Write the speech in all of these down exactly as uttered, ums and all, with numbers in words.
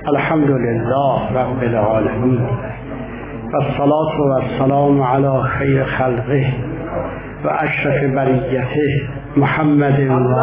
الحمد لله رب العالمين والصلاة والسلام على خير خلقه و اشرف بریته محمد و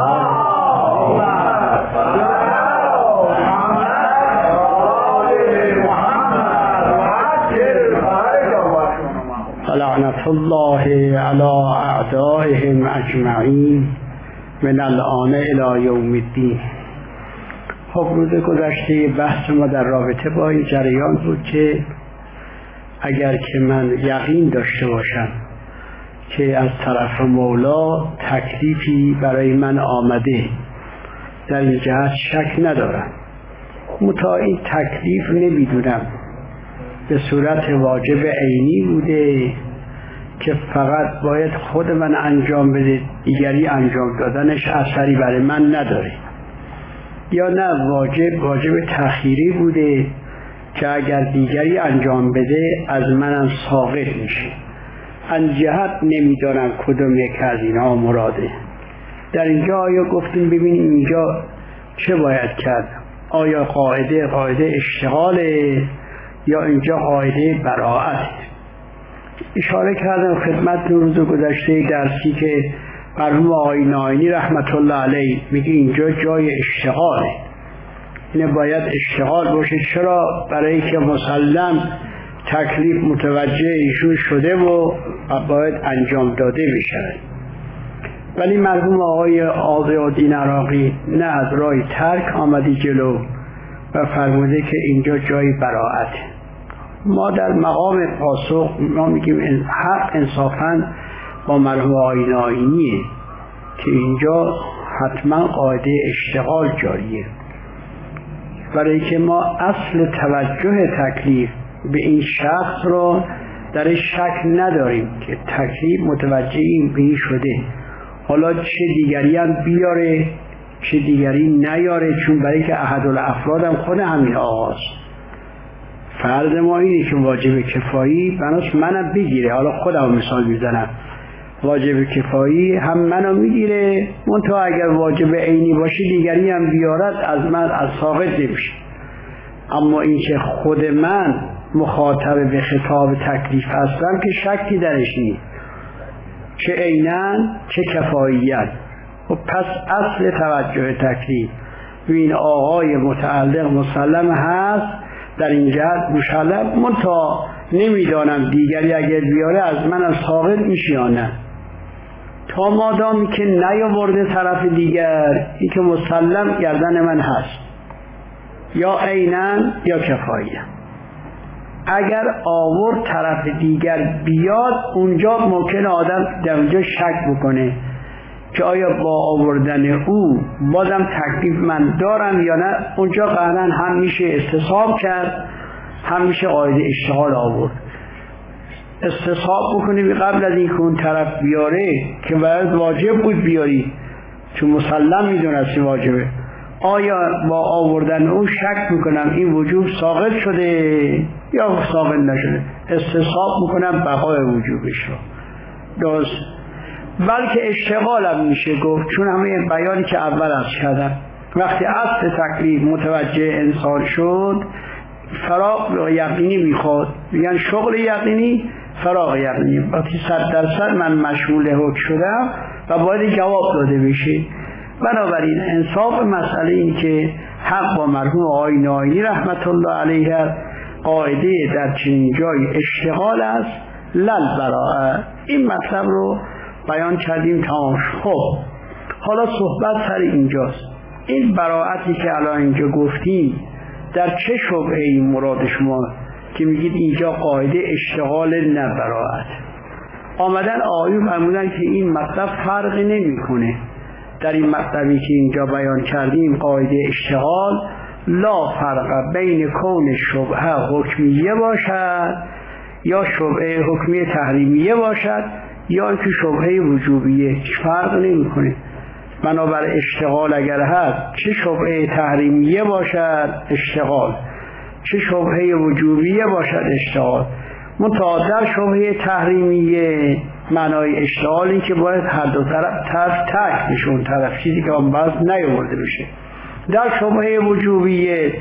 لعنت الله على اعدائهم اجمعین من الآن الی یوم الدین. خب روز گذشته بحث ما در رابطه با این جریان بود که اگر که من یقین داشته باشم که از طرف مولا تکلیفی برای من آمده، در این جهت شک ندارم، متا این تکلیف نمیدونم به صورت واجب عینی بوده که فقط باید خود من انجام بده، دیگری انجام دادنش اثری برای من نداره، یا نه واجب واجب تأخیری بوده که اگر دیگری انجام بده از منم ساقط میشه. ان جهت نمیدانم کدوم یک از اینها مراده. در اینجا آیا گفتیم ببینیم اینجا چه باید کرد؟ آیا قاعده قاعده اشتغاله یا اینجا قاعده براءت؟ اشاره کردم خدمت روز گذشته درسی که مرحوم آقای ناینی رحمت الله علیه میگه اینجا جای اشتغاله، اینه باید اشتغال باشه. چرا؟ برای که مسلم تکلیف متوجه ایشون شده و باید انجام داده بشه. ولی مرحوم آقای آقای‌الدین عراقی نه، از راه ترک آمدی جلو و فرموده که اینجا جای براءت. ما در مقام پاسخ ما میگیم حق انصافاً با مرحوم آقای ناینیه که اینجا حتما قاعده اشتغال جاریه، برای که ما اصل توجه تکلیف به این شخص رو در شک نداریم که تکلیف متوجه این به این شده، حالا چه دیگری هم بیاره چه دیگری نیاره، چون برای که احدالافراد هم خود همین آقاست. فرض ما اینه که واجب کفایی بناس منم بگیره، حالا خودم مثال میزنم، واجب کفایی هم منو میگیره، منتها اگر واجب عینی باشه دیگری هم بیارد از من از ساقط نمیشه. اما این که خود من مخاطب به خطاب تکلیف هستم که شکی درش نیست، چه عیناً چه کفاییت. و پس اصل توجه تکلیف و این آقای متعلق مسلم هست، در این جهت مسلم، منتها نمیدانم دیگری اگر بیاره از من از ساقط میشه یا نه. تا مادامی که نیاورده طرف دیگر، این که مسلم گردن من هست، یا عیناً یا کفاییه. اگر آورد طرف دیگر بیاد، اونجا ممکن آدم در اونجا شک بکنه که آیا با آوردن او بازم تکلیف من دارم یا نه. اونجا قطعاً هم میشه استصحاب کرد، هم میشه قاعده اشتغال آورد. استصحاب بکنی قبل از این که اون طرف بیاره که باید واجب بود بیاری، چون مسلم میدونستی واجبه. آیا با آوردن او شک میکنم این وجوب ساقط شده یا ساقط نشده، استصحاب میکنم بقای وجوبش رو. درست. بلکه اشتغالم میشه گفت، چون همه بیانی که اول از کردم وقتی اصل تکلیف متوجه انسان شد، فراغ یقینی میخواد، میگن شغل یقینی فراغ یقینی. وقتی صد درصد من مشمول حکم شدم و باید جواب داده بشه. بنابراین انصاف مسئله این که حق با مرحوم آقای ناینی رحمت الله علیه قاعده در چنین جای اشتغال است لل براءه. این مطلب رو بیان کردیم تمام. خب حالا صحبت سر اینجاست. این براءتی که الان اینجا گفتیم در چه شبهه‌ای مراد شما که میگید اینجا قاعده اشتغال نه براءت؟ آمدن آیون فرمودن که این مطلب فرق نمیکنه. در این مطلبی که اینجا بیان کردیم قاعده اشتغال لا فرق بین کون شبهه حکمیه باشد یا شبهه حکمی تحریمیه باشد یا اینکه شبهه وجوبیه، فرق نمیکنه. بنابر اشتغال اگر هست، چه شبهه تحریمیه باشد اشتغال، چه شبهه وجوبیه باشد اشتغال. منتها در شبهه تحریمیه معنای اشتغال این که باید هر دو طرف طرف تک بشه، اون طرف چیزی که آن باز نیاورده بشه. در شبهه وجوبیه اون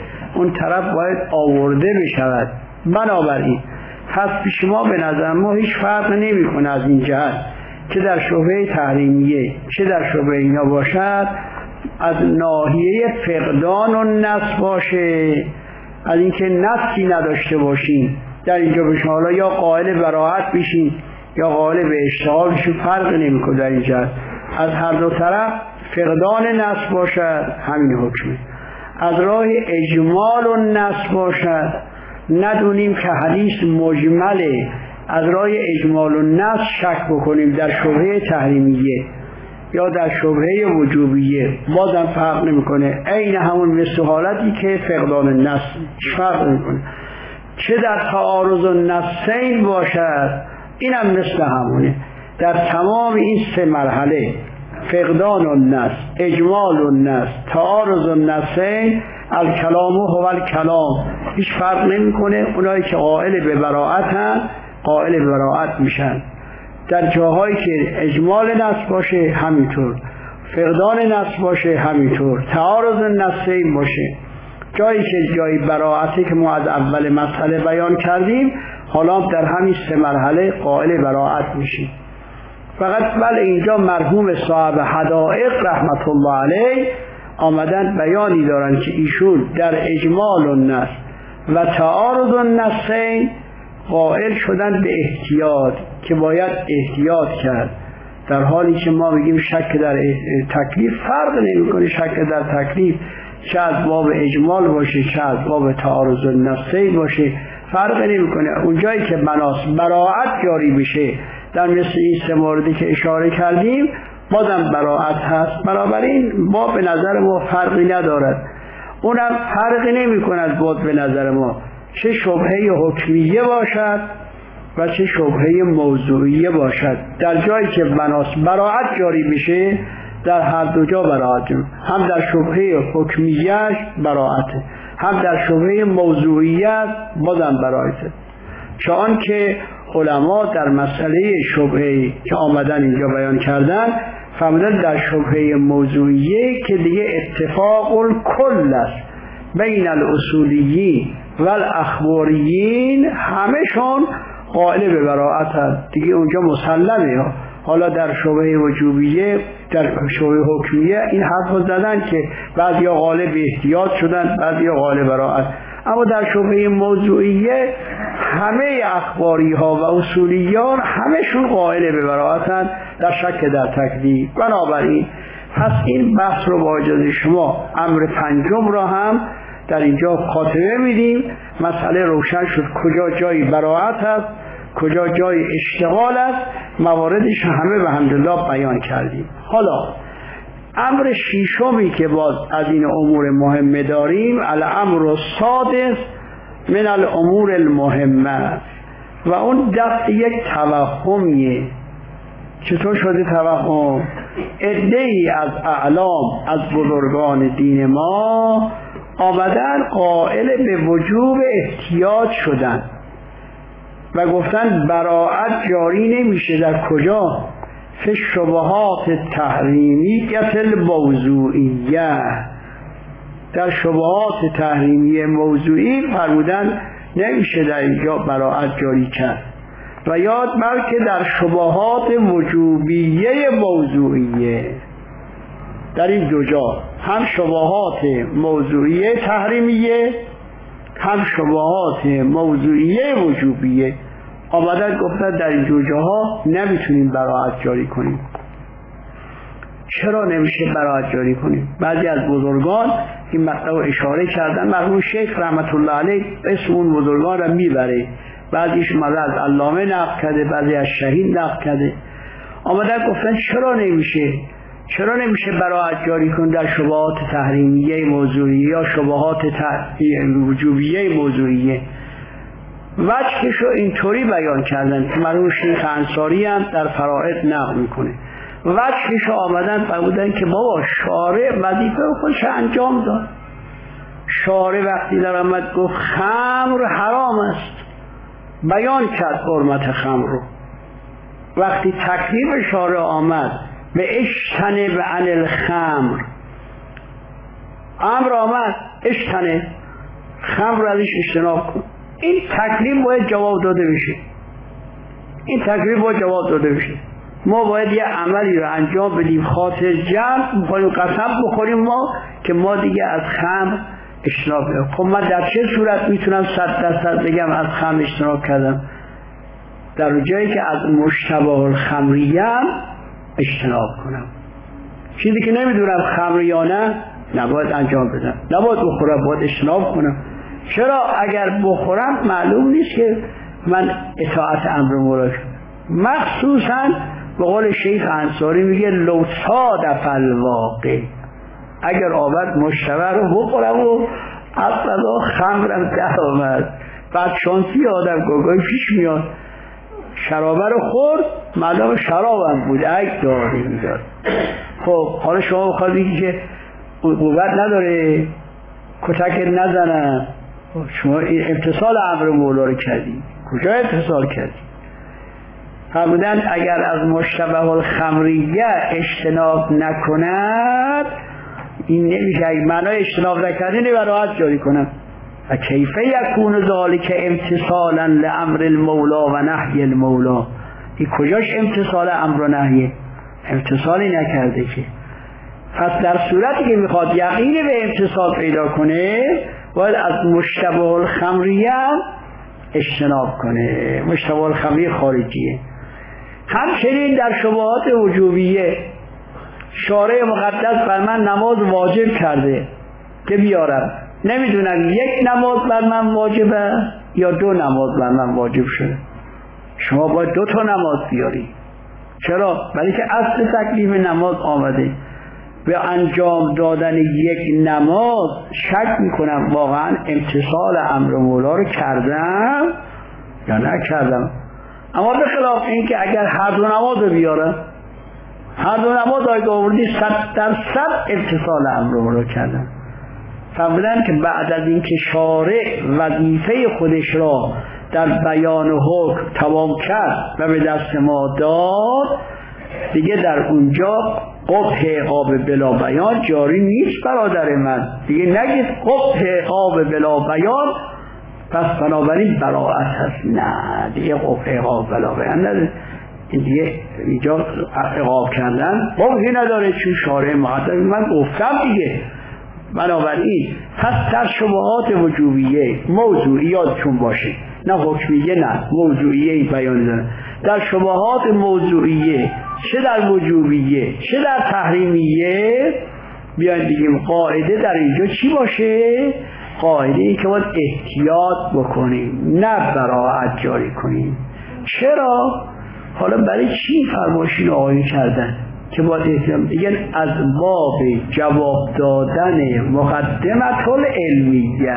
اون طرف باید آورده بشود. بنابراین پس پیش ما به نظر ما هیچ فرق نمیکنه از این جهت که در شبهه تحریمیه چه در شبهه اینا باشد، از ناحیه فقدان و نص باشه، از اینکه نصی نداشته باشین در اینجا بشین، حالا یا قائل براءت بشین یا قائل به اشتغال بشین، فرق نمیکنه در این جهت. از هر دو طرف فقدان نص باشد همین حکمه. از راه اجمال و نص باشد، ندونیم که حدیث مجمله، از راه اجمال و نص شک بکنیم در شبهه تحریمیه یا در شبهه وجوبیه، بازم فرق نمیکنه، عین همون مثل حالتی که فقدان نص، فرق نمیکنه. چه در تعارض و نصین باشد اینم مثل همونه. در تمام این سه مرحله فقدان و نص، اجمال و نص، تعارض و نصین، الکلام و هو الکلام، هیچ فرق نمیکنه. اونایی که قائل به براءتن قائل به براءت میشن. در جاهایی که اجمال نص باشه همینطور، فقدان نص باشه همینطور، تعارض نصین باشه. جایی که جایی براءتی که ما از اول مسئله بیان کردیم، حالا در همین سه مرحله قائل براءت میشیم. فقط بله اینجا مرحوم صاحب حدائق رحمت الله علیه آمدن بیانی دارن که ایشون در اجمال و نص و تعارض النصین قائل شدن به احتیاط که باید احتیاط کرد، در حالی که ما میگیم شک در تکلیف فرق نمیکنه. شک در تکلیف چه از باب اجمال باشه چه از باب تعارض النصین باشه فرق نمیکنه. اونجایی که بناس براءت جاری بشه در مثل این سه موردی که اشاره کردیم بازم براءت هست. بنابراین باب به نظر ما فرقی ندارد، اونم فرقی نمی کند باب به نظر ما چه شبهه حکمیه باشد و چه شبهه موضوعیه باشد. در جایی که بناس براءت جاری بشه در هر دو جا براءت، هم در شبهه حکمیهش براءته، هم در شبهه موضوعیت بازم براءته. چون که علما در مسئله شبهه که آمدن اینجا بیان کردن فهمیدن در شبهه موضوعیه که دیگه اتفاق الکل است بین الاصولیین و الاخباریین، همشون قائل به براءت هست دیگه، اونجا مسلمه. حالا در شبهه وجوبیه در شبهه حکمیه این حرف زدن که بعضیا قائل به احتیاط شدن بعضیا قائل براءت، اما در شبهه موضوعیه همه اخباری ها و اصولیان همشون قائل به براءتن در شک در تکلیف. بنابراین پس این بحث رو با اجازه شما امر پنجم را هم در اینجا خاتمه میدیم. مسئله روشن شد کجا جای براءت است کجا جای اشتغال است، مواردش همه به حمدالله بیان کردیم. حالا امر شیشمی که باز از این امور مهمه داریم، الامر السادس من الامور المهمه، و اون دفع یک توهمیه. چطور شده توهم؟ عده‌ای از اعلام از بزرگان دین ما آمدن قائل به وجوب احتیاط شدن و گفتن براءت جاری نمیشه. در کجا؟ فی شبهات تحریمیه الموضوعیه، در شبهات تحریمی موضوعی فرمودن نمیشه در اینجا براءت جاری کرد، و یاد بلکه در شبهات وجوبیه موضوعیه. در این دو جا هم شبهات موضوعیه تحریمیه هم شبهات موضوعیه وجوبیه آمدن گفتن در این دو جاها نمیتونیم براءت جاری کنیم. چرا نمیشه براءت جاری کنیم؟ بعضی از بزرگان این مطلب رو اشاره کردن، مرحوم شیخ رحمت الله علیه اسم اون بزرگان را میبره، بعضیش ماذا از علامه نقل کرده بعضی از شهید نقل کرده، آمدن گفتن چرا نمیشه چرا نمیشه براءت جاری کن در شبهات تحریمیه موضوعیه یا شبهات وجوبیه موضوعیه. وجهش رو اینطوری بیان کردن که مرحوم شیخ انصاری هم در فرائض نقل میکنه. وجهش رو آمدن فرمودن که بابا شارع وظیفه خودش انجام داد. شارع وقتی در آمد گفت خمر حرام است، بیان کرد حرمت خمر رو. وقتی تکلیف شارع آمد به اجتنب عن الخمر، امر آمد اجتنب، خمر ازش اجتناب کن. این تکلیف باید جواب داده بشه. این تکلیف باید جواب داده بشه. ما باید یه عملی رو انجام بدیم خاطر جمع می‌خوایم قسم بخوریم ما که ما دیگه از خمر اجتناب کنیم. خب من در چه صورت میتونم صد درصد بگم از خمر اجتناب کردم؟ در جایی که از مشتبه الخمریه اجتناب کنم. چیزی که نمیدونم خمر یا نه نباید انجام بدم، نباید بخورم، باید اجتناب کنم. چرا؟ اگر بخورم معلوم نیست که من اطاعت امر مولا کنم. مخصوصا به قول شیخ انصاری میگه لو صادف الواقع، اگر آورد مشتبه رو بخورم و اصلا خمرم در آمد. بعد شانسی آدم گاهی پیش میاد شرابه رو خورد، معلوم شرابم بود اگه داری میداد. خب حالا شما بخواد بگی که قوت نداره کتک نزنن، شما امتصال امر مولا رو کردی. کجا امتصال کردی؟ فرمودن اگر از مشتبه الخمریه اجتناب نکند، این نمیشه. اگه معنای اجتناب نکردی نبراحت جاری کنم. و کیفه یکون ذالک امتصالا لامر المولا و نهی المولا، این کجاش امتصال امر و نهیه؟ امتصالی نکرده که. پس در صورتی که میخواد یقین به امتصال پیدا کنه باید از مشتبه الخمریه اجتناب کنه. مشتبه الخمریه خارجیه. همچنین در شبهات وجوبیه شارع مقدس بر من نماز واجب کرده که بیارم، نمیدونم یک نماز بر من واجبه یا دو نماز بر من واجب شده. شما باید دو تا نماز بیاری. چرا؟ برای که اصل تکلیف نماز آمده. به انجام دادن یک نماز شک میکنم واقعا امتصال امر مولا رو کردم یا نکردم. اما به خلاف این که اگر هر دو نماز رو بیارم، هر دو نماز آیده آوردی صد در صد امتصال امر مولا کردم. فرمودن که بعد از اینکه شارع وظیفه خودش را در بیان حکم تمام کرد و به دست ما داد، دیگه در اونجا قبح عقاب بلا بیان جاری نیست برادر من. دیگه نگید قبح عقاب بلا بیان پس بنابراین براءت هست. نه دیگه قبح عقاب بلا بیان نداره. این دیگه اینجا عقاب کردن قبحی نداره چون شارع مقدس من گفتم دیگه. بنابراین پس در شبهات وجوبیه موضوعیات چون باشه، نه حکمیه نه موضوعیه بیان داره. در شبهات موضوعیه چه در وجوبیه چه در تحریمیه بیاین بگیم قاعده در اینجا چی باشه؟ قاعده ای که باید احتیاط بکنیم نه براءت جاری کنیم. چرا؟ حالا برای چی فرمایشی آیین کردن که باید احتیاط بگن؟ از باب جواب دادن مقدمت العلمیه.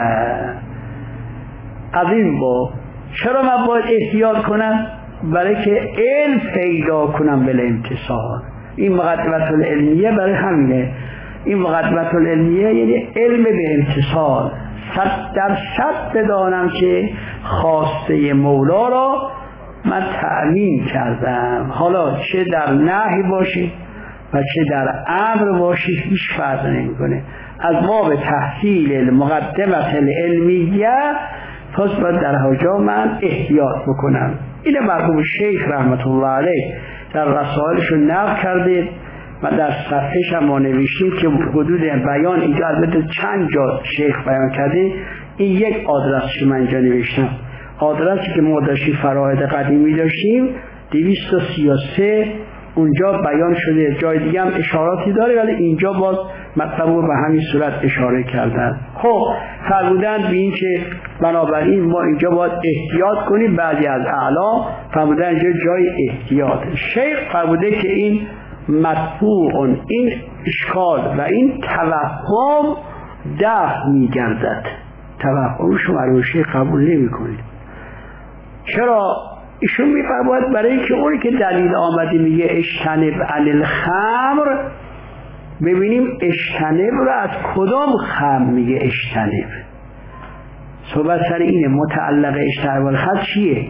از این باب چرا من باید احتیاط کنم؟ برای که علم پیدا کنم بل امتصال. این مقدمت العلمیه برای همینه. این مقدمت العلمیه یعنی علم به امتصال، صد در صد بدانم که خواسته مولا را من تأمین کردم. حالا چه در نهی باشه و چه در امر باشه هیچ فرق نمیکنه. از باب تحصیل المقدمت العلمیه پس باید در هجا من احتیاط بکنم. این مرحوم شیخ رحمت الله علیه در رسائلشون نقل کرده و در صفحه‌ش هم ما نوشتیم که حدود بیان اینجا البته چند جا شیخ بیان کرده. این یک آدرسش من اینجا نوشتم. آدرسی که ما داشتیم فراید قدیمی داشتیم دویست و سی و سه اونجا بیان شده. جای دیگه هم اشاراتی داره ولی اینجا باز مطلب رو به همین صورت اشاره کردن. خب فرمودن به این که بنابراین ما اینجا باید احتیاط کنیم. بعضی از اعلام فرمودن اینجا جای احتیاط. شیخ فرموده که این مطبوع، این اشکال و این توهم دفع می‌گردد. توهم شما رو شیخ قبول نمی‌کنید. چرا؟ ایشون می‌فرماید برای اینکه اونی که دلیل آمده میگه اجتنب عن الخمر، ببینیم اجتنب رو از کدام خمر میگه اجتنب. صحبت سر اینه متعلق اجتنب الخمر چیه؟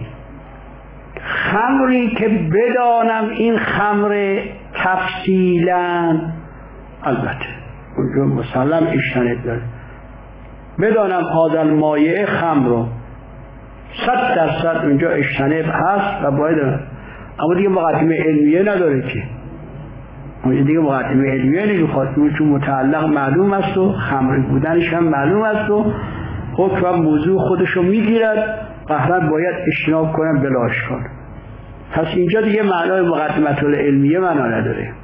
خمری که بدانم این خمر تفصیلا، البته اونجا مسلم اجتنب داره. بدانم هذا المایع خمر رو صد درصد اونجا اجتناب هست و باید، اما دیگه مقدمه علمیه نداره که، اونجا دیگه مقدمه علمیه نمیخواد، چون متعلق معلوم است و خمر بودنش هم معلوم است و حکم موضوع خودشو میگیرد، قهرن باید اجتناب کنم بلاش کن. پس اینجا دیگه معنای مقدمه العلمیه معنا نداره.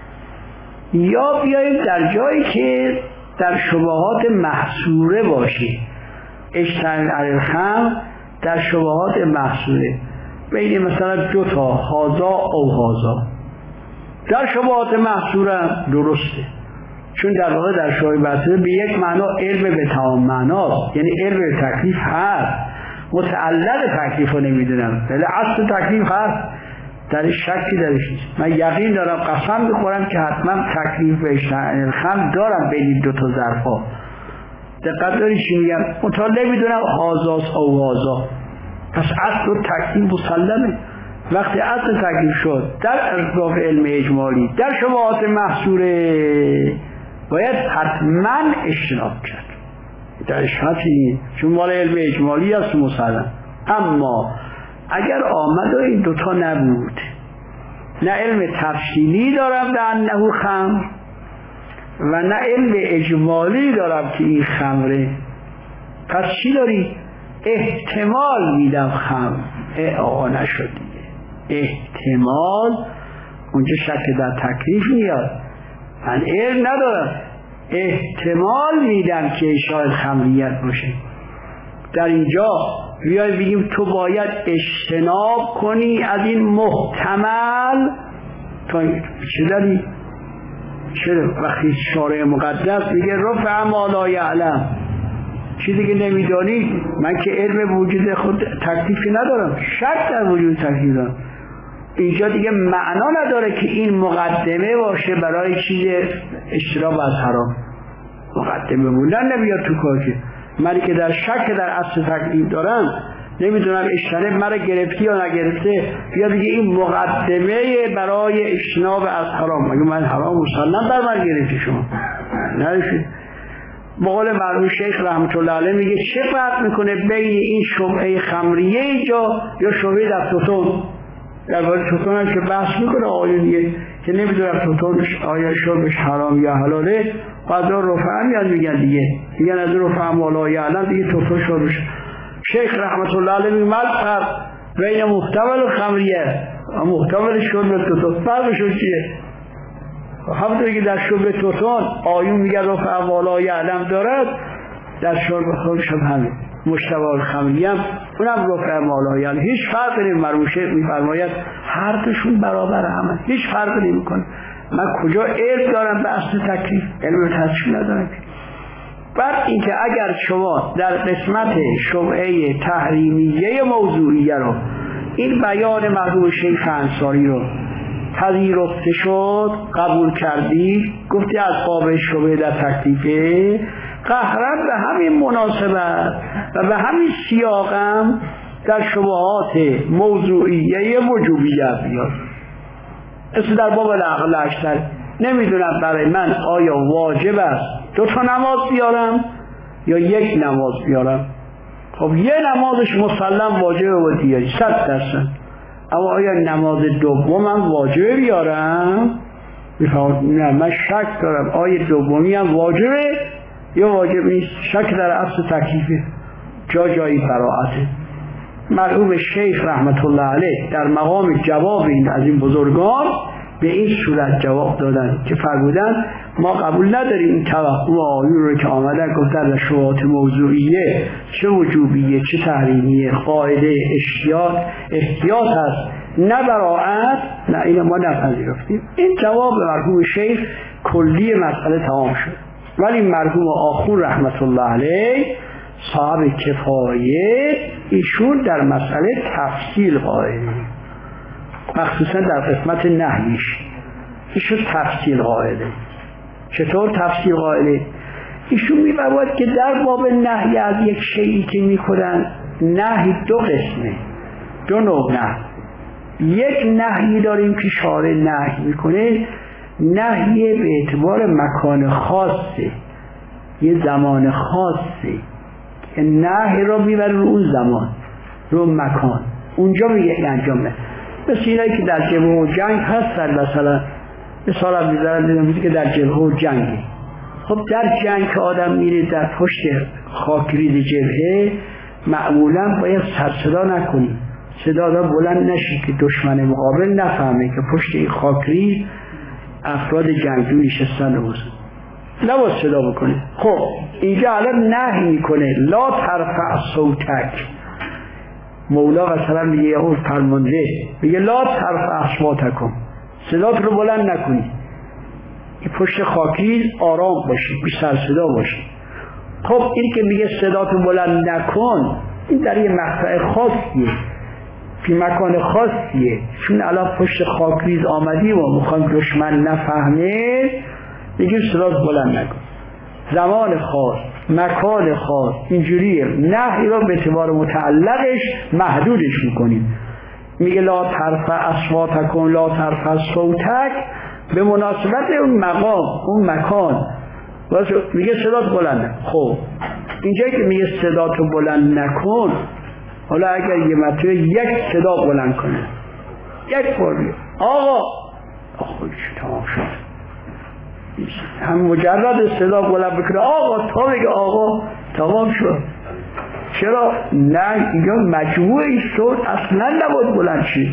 یا بیاییم در جایی که در شبهات محصوره باشه، اجتناب علی الخمر در شبهات محصوره، بین مثلا دو تا هازا او هازا، در شبهات محصوره درسته، چون در واقع در شبهات محصوره به یک معنا علم به تمام معناست، یعنی علم به تکلیف هست، متعلق تکلیف رو نمیدونم ولی اصل تکلیف هست، در شکی درش نیست. من یقین دارم، قسم بخورم که حتما تکلیف به اجتناب الخمر دارم بین دو تا ظرفا. دقت داری چی میگم؟ مطالعه نمیدونم هازاست او هازا، پس اصل و تکلیف مسلمه. وقتی اصل تکلیف شد در اطراف علم اجمالی در شبهات محصوره باید حتما اجتناب کرد، در شرطی، چون مال علم اجمالی است مسلم. اما اگر آمد و این دوتا نبود، نه علم تفصیلی دارم در انه خمر و نه علم اجمالی دارم که این خمره، پس چی داری؟ احتمال میدم خمر. آقا نشد دیگه، احتمال، اونجا شک در تکلیف میاد، من علم ندارم، احتمال میدم که شاید خمریت باشه. در اینجا بیای بگیم تو باید اجتناب کنی از این محتمل، تو چه داری؟ چرا وقتی شارع مقدس میگه رفع ما لا یعلم، چیزی که نمیدانی، من که علم وجود خود تکلیفی ندارم، شک در وجود تکلیف دارم، اینجا دیگه معنا نداره که این مقدمه باشه برای چیز اجتناب از حرام. مقدمه بودن نمیاد تو کار که منی که در شک در اصل تکلیف دارم، نمیدونم اجتناب مرا گرفتی یا نگرفته، یا دیگه این مقدمه برای اجتناب از حرام، مگه من حرام مسلم بر من گرفتی شما نرفید. بقول مرحوم شیخ رحمت الله علیه میگه چه فرق میکنه بین این شبهه خمریه اینجا یا شبهه در توتون؟ در واقع توتون هم که بحث میکنه آیونیه که نمیدونم توتونش آیا شربش حرام یا حلاله، قضا رفع میاد میگن دیگه میگن از رفع مولا یعلم دیگه توتون شربش. شیخ رحمت الله علیه میگه مال فرق بین محتمل و خمریه، محتمل شرب توتون فرقشون چیه؟ همونطوری که در شرب توتون آیون میگه رفع مولا یعلم دارد، در شرب خودش هم همین مشتبه خمری هم اونم رفع مولا یعلم، هیچ فرق نمی. مرحوم شیخ میفرماید هر دوشون برابر همه، هیچ فرق نمیکنه. من کجا علم دارم به اصل تکلیف؟ علم تشریع ندارم. بعد اینکه اگر شما در قسمت شبهه تحریمیه موضوعیه رو، این بیان مرحوم شیخ انصاری رو پذیرفته شد، قبول کردی، گفتی از باب شبهه در تکلیفه، قهرن به همین مناسبت و به همین سیاقم در شبهات موضوعیه وجوبیت بیاد. اصلا در باب العقل اکثر نمیدونم برای من آیا واجب است دو تا نماز بیارم یا یک نماز بیارم. خب یه نمازش مسلم واجبه و دیگری صد درصد، اما آیا نماز دومم واجبه بیارم؟ میفهمم نه، من شک دارم آیا دومی هم واجبه یا واجب نیست. شک در اصل تکلیفه، جا جایی براعته. مرحوم شیخ رحمت الله علیه در مقام جواب این از این بزرگان به این صورت جواب دادن که فرمودن ما قبول نداریم این توهم آیون رو که آمدن گفتن در شبهات موضوعیه چه وجوبیه چه تحریمیه قاعده احتیاط احتیاط هست نه براعت، نه این ما نپذیرفتیم. این جواب مرحوم شیخ کلی مسئله تمام شد. ولی مرحوم آخون رحمت الله علیه صاحب کفایه، ایشون در مسئله تفصیل قائله، مخصوصا در قسمت نهیش ایشون تفصیل قائله. چطور تفصیل قائله؟ ایشون می‌فرماید که در باب نهی از یک شیئی که میکنن، نهی دو قسمه، دو نوع نهی. یک نهی داریم که شارع نهی میکنه، نهی به اعتبار مکان خاصه، یه زمان خاصی که نهی رو میبره رو اون زمان، رو مکان، اونجا میگه انجام بده. مثل اینایی که در جبهه و جنگ هستن، مثلا مثال هم میذارن دیدم که در جبهه و جنگی. خب در جنگ که آدم میره در پشت خاکریز جبهه، معمولا باید سر صدا نکنی، صدا را بلند نشی که دشمن مقابل نفهمه که پشت این خاکریز افراد جنگجو نشستن و نباید صدا بکنه. خب اینجا الان نهی میکنه لا ترفع صوتک. مولا مثلا میگه یا فرمانده میگه لا ترفع اصواتکم، صدات رو بلند نکنی، این پشت خاکریز آرام باشی، بی سر صدا باشی. خب این که میگه صدات رو بلند نکن، این در یه مقطع خاصیه، فی مکان خاصیه، چون الان پشت خاکریز آمدی و میخوام دشمن نفهمه، میگه صدات بلند نکن. زمان خاص، مکان خاص، اینجوریه. نهی رو به اعتبار متعلقش محدودش میکنیم. میگه لا ترفع اصواتکم لا ترفع صوتک، به مناسبت اون مقام، اون مکان میگه صدات بلند نکن. خب اینجایی که میگه صدات رو بلند نکن، حالا اگر یه مرتبه یک صدا بلند کنه، یک بار بیاد آقا خودش تمام شد، هم مجرد صدا بلند بکنه آقا تا بگه آقا تمام شد. چرا؟ نه، اینجا مجموع این صوت اصلا نبود بلند شد.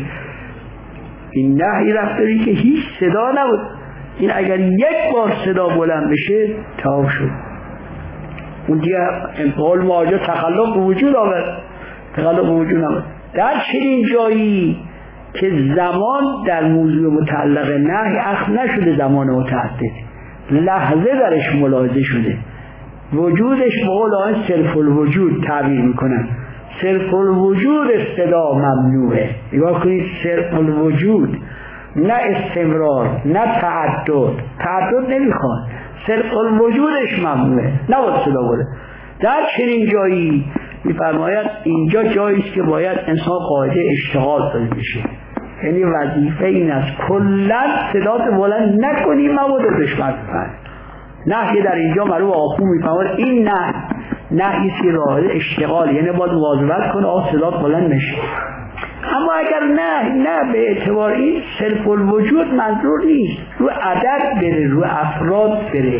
این نهی رفتاری که هیچ صدا نبود. این اگر یک بار صدا بلند بشه تمام شد. اون دیگه انتقال مواجه تخلق به وجود آورد، تخلق به وجود آورد. در چنین جایی که زمان در موضوع متعلق نهی اخذ نشده، زمان متعدد، لحظه درش ملاحظه شده، وجودش به قول آن صرف الوجود تعبیر میکنن. صرف الوجود صدا ممنوعه. نگاه کنید، صرف الوجود، نه استمرار، نه تعدد. تعدد نمیخواد، صرف الوجودش ممنوعه، نباید صدا بره. در چنین جایی میفرماید اینجا جایی است که باید انسان قاعده اشتغال داده بشه، یعنی وظیفه این است کلا صدات بلند نکنی مبادا دشمن بفهمه. نهی در اینجا معلوم آخون میفرماید این نه نهی است که راه اشتغال، یعنی باید مواظبت کنه آه صدات بلند نشه. اما اگر نه نه به اعتبار این صرف الوجود منظور نیست، رو عدد بره، رو افراد بره،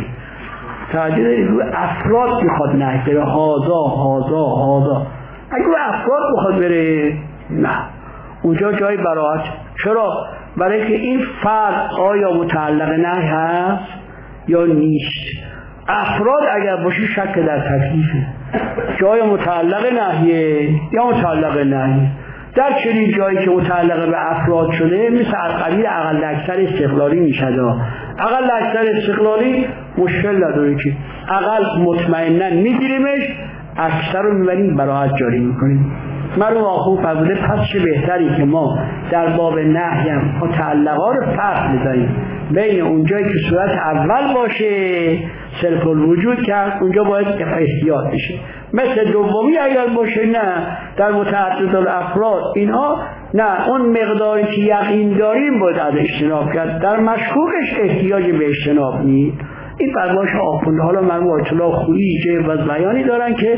توجه دارید، رو افراد میخواد نه بره، هازا هازا هازا. اگر رو افراد میخواد بره نه، اونجا جای براحت. چرا؟ برای که این فرد آیا متعلق نه هست یا نیست. افراد اگر باشه شک در تکلیفه، جای متعلق نهیه یا متعلق نهیه. در چنین جایی که متعلق به افراد شده، مثل قبیل اقل اکثر استقلالی میشه. اقل اکثر استقلالی مشکل نداره که اقل مطمئنن میگیریمش، اکثر رو میبریم براحت جاری میکنیم. مرحوم آخو فرموده پس چه بهتری که ما در باب نهی هم متعلقا رو فرق بذاریم بین اونجایی که صورت اول باشه صرف الوجود کرد، اونجا باید احتیاط بشه. مثل دومی اگر باشه نه، در متعدد الافراد اینها نه، اون مقداری که یقین داریم باید از اجتناب کرد، در مشکوکش احتیاج به اجتناب نیست. این فرمایش آخونده. حالا مرحوم آیت الله خویی جای و بیانی دارن که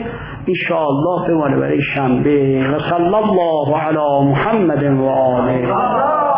انشاءالله بمانه برای شنبه. و صلی الله علی محمد و آله.